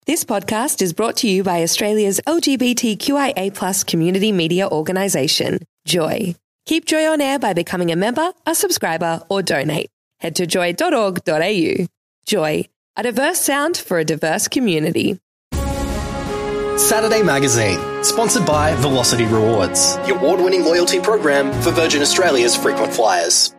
This podcast is brought to you by Australia's LGBTQIA+ community media organisation, Joy. Keep Joy on air by becoming a member, a subscriber, or donate. Head to joy.org.au. Joy, a diverse sound for a diverse community. Saturday Magazine, sponsored by Velocity Rewards, the award-winning loyalty program for Virgin Australia's frequent flyers.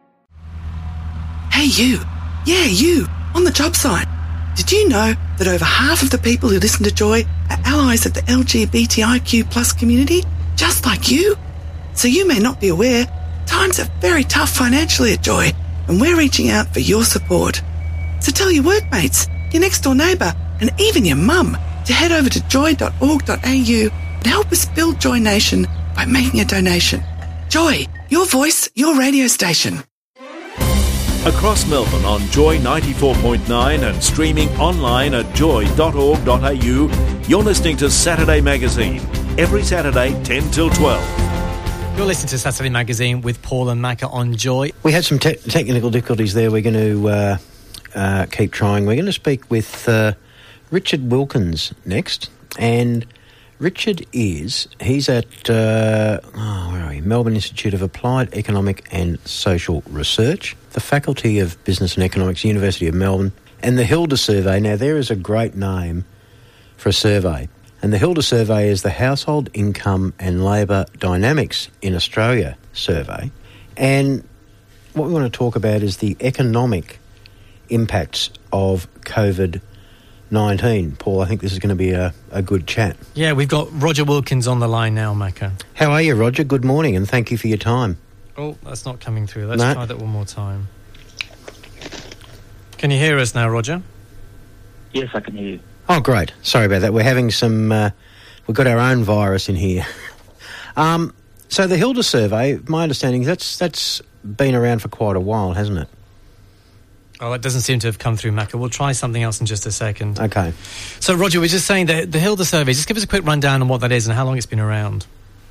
Hey you! Yeah, you! On the job site. Did you know that over half of the people who listen to Joy are allies of the LGBTIQ+ community, just like you? So you may not be aware, times are very tough financially at Joy, and we're reaching out for your support. So tell your workmates, your next door neighbour, and even your mum to head over to joy.org.au and help us build Joy Nation by making a donation. Joy, your voice, your radio station. Across Melbourne on Joy 94.9 and streaming online at joy.org.au, you're listening to Saturday Magazine, every Saturday 10 till 12. You're listening to Saturday Magazine with Paul and Macca on Joy. We had some technical difficulties there. We're going to keep trying. We're going to speak with Richard Wilkins next. And Richard he's at, where are we? Melbourne Institute of Applied Economic and Social Research, the Faculty of Business and Economics, University of Melbourne, and the Hilda Survey. Now, there is a great name for a survey. And the Hilda Survey is the Household Income and Labour Dynamics in Australia survey. And what we want to talk about is the economic impacts of COVID-19. Paul, I think this is going to be a good chat. Yeah, we've got Roger Wilkins on the line now, Macca. How are you, Roger? Good morning, and thank you for your time. Oh, that's not coming through. Let's try that one more time. Can you hear us now, Roger? Yes, I can hear you. Oh, great. Sorry about that. We're having some... we've got our own virus in here. So the Hilda Survey, my understanding is that's been around for quite a while, hasn't it? Oh, it doesn't seem to have come through, Macca. We'll try something else in just a second. Okay. So, Roger, we're just saying that the Hilda Survey, just give us a quick rundown on what that is and how long it's been around.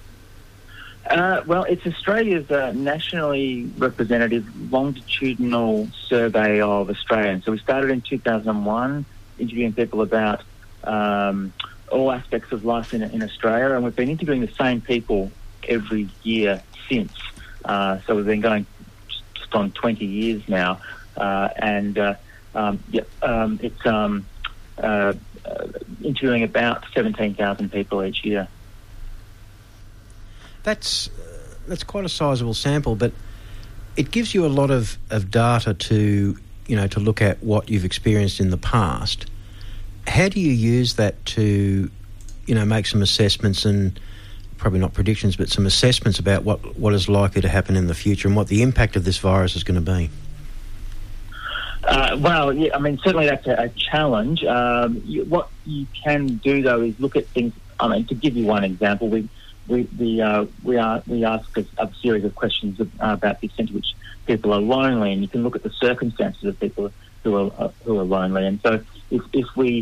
Well, it's Australia's nationally representative longitudinal survey of Australians. So we started in 2001, interviewing people about all aspects of life in Australia, and we've been interviewing the same people every year since. So we've been going just on 20 years now, it's interviewing about 17,000 people each year. That's quite a sizable sample, but it gives you a lot of data to look at what you've experienced in the past. How do you use that to, make some assessments and probably not predictions, but some assessments about what is likely to happen in the future and what the impact of this virus is going to be? Certainly that's a challenge. What you can do, though, is look at things. To give you one example, we ask a series of questions about the extent to which people are lonely, and you can look at the circumstances of people who are lonely. And so, if with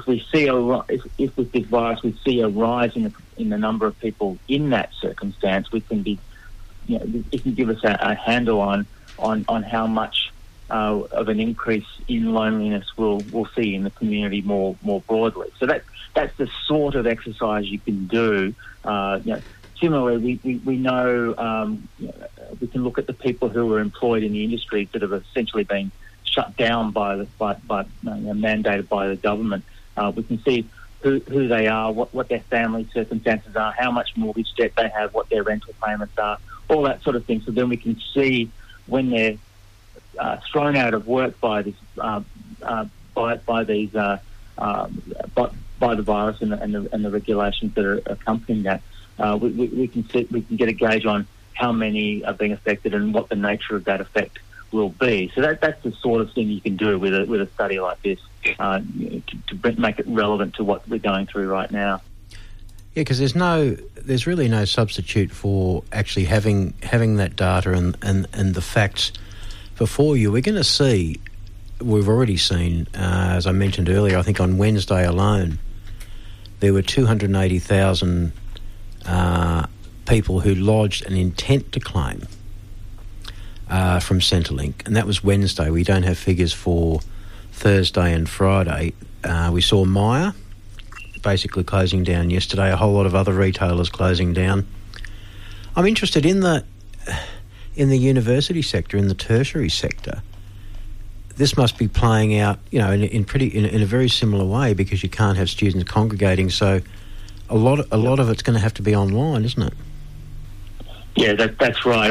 this virus we see a rise in the number of people in that circumstance, we can be, it can give us a handle on how much of an increase in loneliness we'll see in the community more broadly. So that's the sort of exercise you can do. Similarly, we know we can look at the people who are employed in the industries that have essentially been shut down mandated by the government. We can see who they are, what their family circumstances are, how much mortgage debt they have, what their rental payments are, all that sort of thing. So then we can see when they're thrown out of work by this by the virus and the regulations that are accompanying that. We can get a gauge on how many are being affected and what the nature of that effect will be. So that's the sort of thing you can do with a study like this to make it relevant to what we're going through right now. Yeah, because there's really no substitute for actually having that data and the facts before you. We've already seen, as I mentioned earlier, I think on Wednesday alone, there were 280,000 people who lodged an intent to claim from Centrelink, and that was Wednesday. We don't have figures for Thursday and Friday. We saw Myer basically closing down yesterday, a whole lot of other retailers closing down. I'm interested in the university sector, in the tertiary sector. This must be playing out, in a very similar way, because you can't have students congregating. So a lot of it's going to have to be online, isn't it? Yeah, that's right.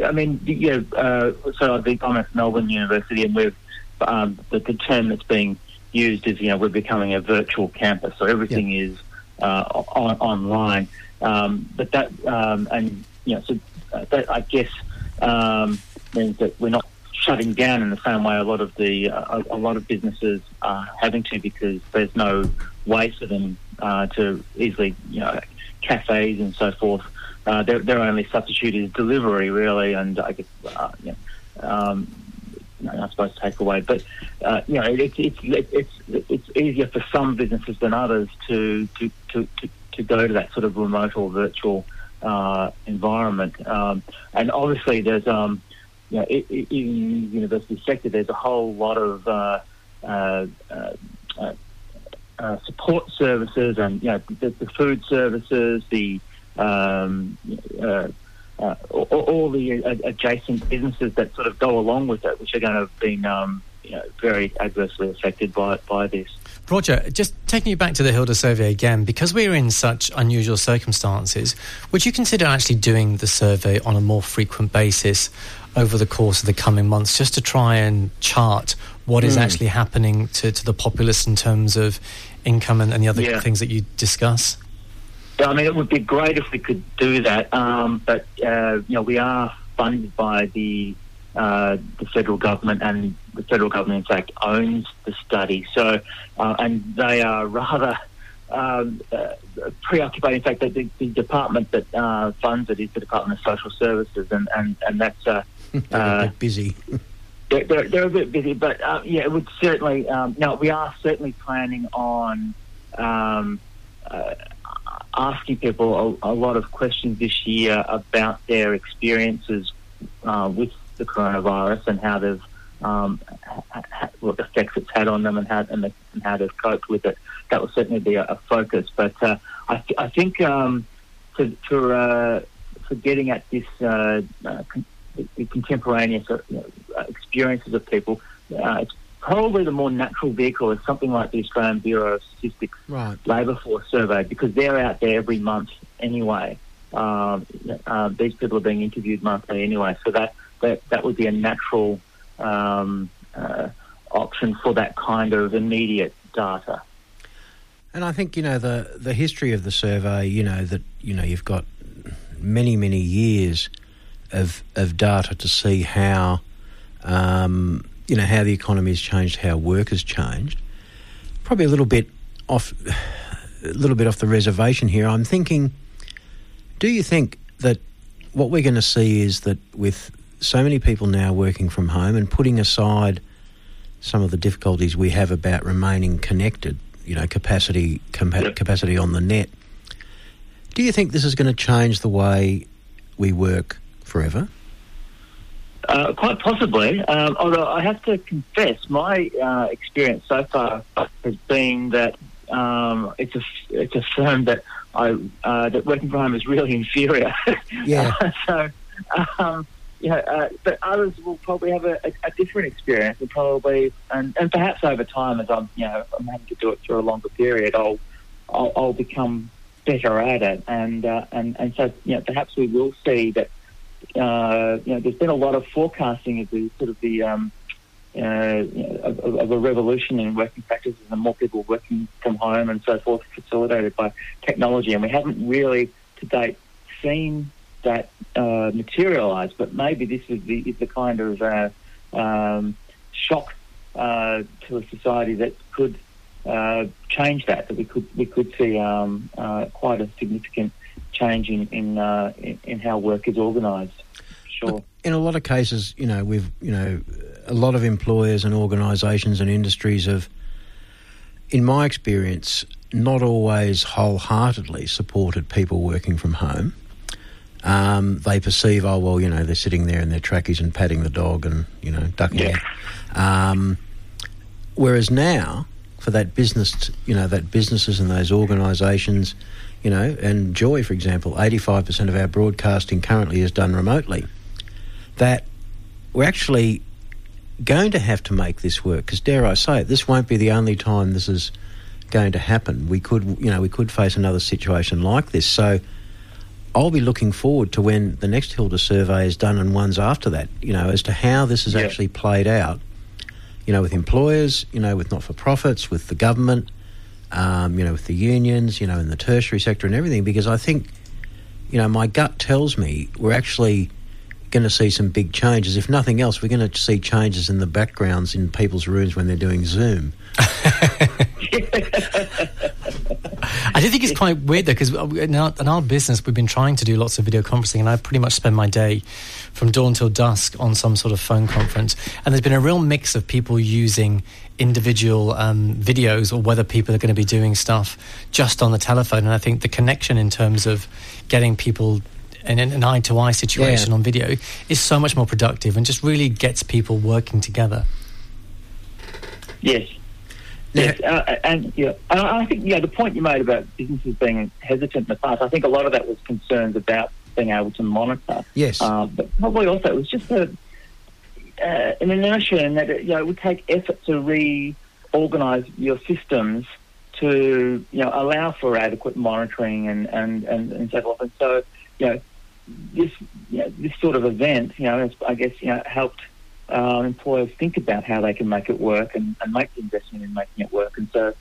So I'm at Melbourne University, and we've the term that's being used is, we're becoming a virtual campus, so everything is online. But that, that I guess means that we're not shutting down in the same way a lot of businesses are having to, because there's no way for them to easily, cafes and so forth. Their only substitute is delivery, really, and I guess I suppose takeaway. But it's easier for some businesses than others to go to that sort of remote or virtual environment. And obviously, there's in the university sector, there's a whole lot of support services, and the food services, all the adjacent businesses that sort of go along with it, which are going to have been very adversely affected by this. Roger, just taking you back to the Hilda survey again, because we're in such unusual circumstances, would you consider actually doing the survey on a more frequent basis over the course of the coming months, just to try and chart what is actually happening to the populace in terms of income and the other things that you discuss? I mean, it would be great if we could do that, but we are funded by the federal government, and the federal government, in fact, owns the study. So, and they are rather preoccupied. In fact, the department that funds it is the Department of Social Services, and that's they're a bit busy. They're a bit busy, but it would certainly. We are certainly planning on asking people a lot of questions this year about their experiences with the coronavirus, and how they've what effects it's had on them, and how they've coped with it. That will certainly be a focus. But I think for getting at this the contemporaneous experiences of people, it's probably the more natural vehicle is something like the Australian Bureau of Statistics Labour Force Survey, because they're out there every month anyway. These people are being interviewed monthly anyway, so that would be a natural option for that kind of immediate data. And I think the history of the survey, you've got many years of data to see how how the economy has changed, how work has changed. Probably a little bit off the reservation here. I'm thinking, do you think that what we're going to see is that with so many people now working from home, and putting aside some of the difficulties we have about remaining connected, capacity on the net, do you think this is going to change the way we work forever? Quite possibly, although I have to confess, my experience so far has been that it's a firm that that working from home is really inferior. Yeah. But others will probably have a different experience, and probably and perhaps over time, as I'm having to do it for a longer period, I'll become better at it, and so perhaps we will see that. There's been a lot of forecasting of the sort of the of a revolution in working practices, and more people working from home and so forth, facilitated by technology, and we haven't really to date seen that materialise. But maybe this is the kind of shock to a society that could change that we could see quite a significant change in how work is organised. Sure. Look, in a lot of cases, we've a lot of employers and organisations and industries have, in my experience, not always wholeheartedly supported people working from home. They perceive, they're sitting there in their trackies and patting the dog and ducking it. Whereas now, for that business, that businesses and those organisations, and Joy, for example, 85% of our broadcasting currently is done remotely, that we're actually going to have to make this work, because dare I say it, this won't be the only time this is going to happen. We could face another situation like this. So I'll be looking forward to when the next Hilda survey is done and ones after that, as to how this has actually played out, with employers, with not-for-profits, with the government, with the unions, in the tertiary sector and everything, because I think, my gut tells me we're actually going to see some big changes. If nothing else, we're going to see changes in the backgrounds in people's rooms when they're doing Zoom. I do think it's quite weird, though, because in our business, we've been trying to do lots of video conferencing, and I pretty much spend my day from dawn till dusk on some sort of phone conference. And there's been a real mix of people using individual videos, or whether people are going to be doing stuff just on the telephone. And I think the connection in terms of getting people in an eye-to-eye situation on video is so much more productive and just really gets people working together. Yes. Yes, and I think the point you made about businesses being hesitant in the past, I think a lot of that was concerns about being able to monitor. Yes, but probably also it was just an inertia in that it would take effort to reorganise your systems to allow for adequate monitoring and so forth. And so this sort of event I guess helped employers think about how they can make it work and make the investment in making it work. And so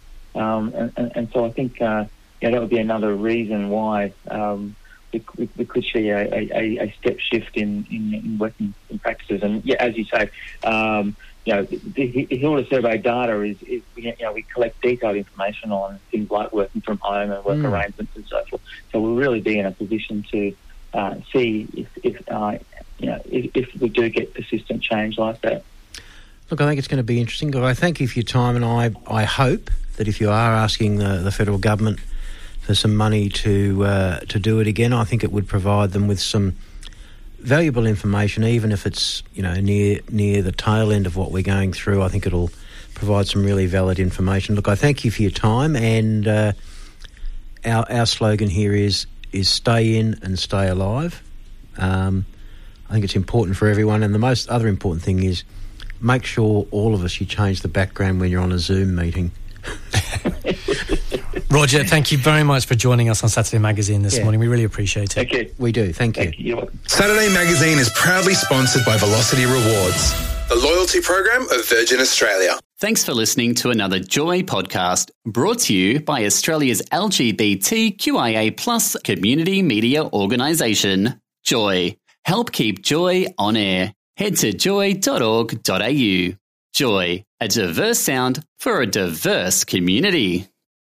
so I think that would be another reason why we could see a step shift in working in practices. And as you say, the Hilda survey data is we collect detailed information on things like working from home and work arrangements and so forth. So we'll really be in a position to see if we do get persistent change like that. Look, I think it's going to be interesting. I thank you for your time, and I hope that if you are asking the federal government for some money to do it again, I think it would provide them with some valuable information, even if it's near the tail end of what we're going through. I think it'll provide some really valid information. Look, I thank you for your time, and our slogan here is stay in and stay alive. I think it's important for everyone, and the most other important thing is make sure all of us, you change the background when you're on a Zoom meeting. Roger, thank you very much for joining us on Saturday Magazine this morning. We really appreciate it. Thank you. We do. Thank you. You're welcome. Saturday Magazine is proudly sponsored by Velocity Rewards, the loyalty program of Virgin Australia. Thanks for listening to another Joy podcast, brought to you by Australia's LGBTQIA+ community media organisation, Joy. Help keep Joy on air. Head to joy.org.au. Joy, a diverse sound for a diverse community.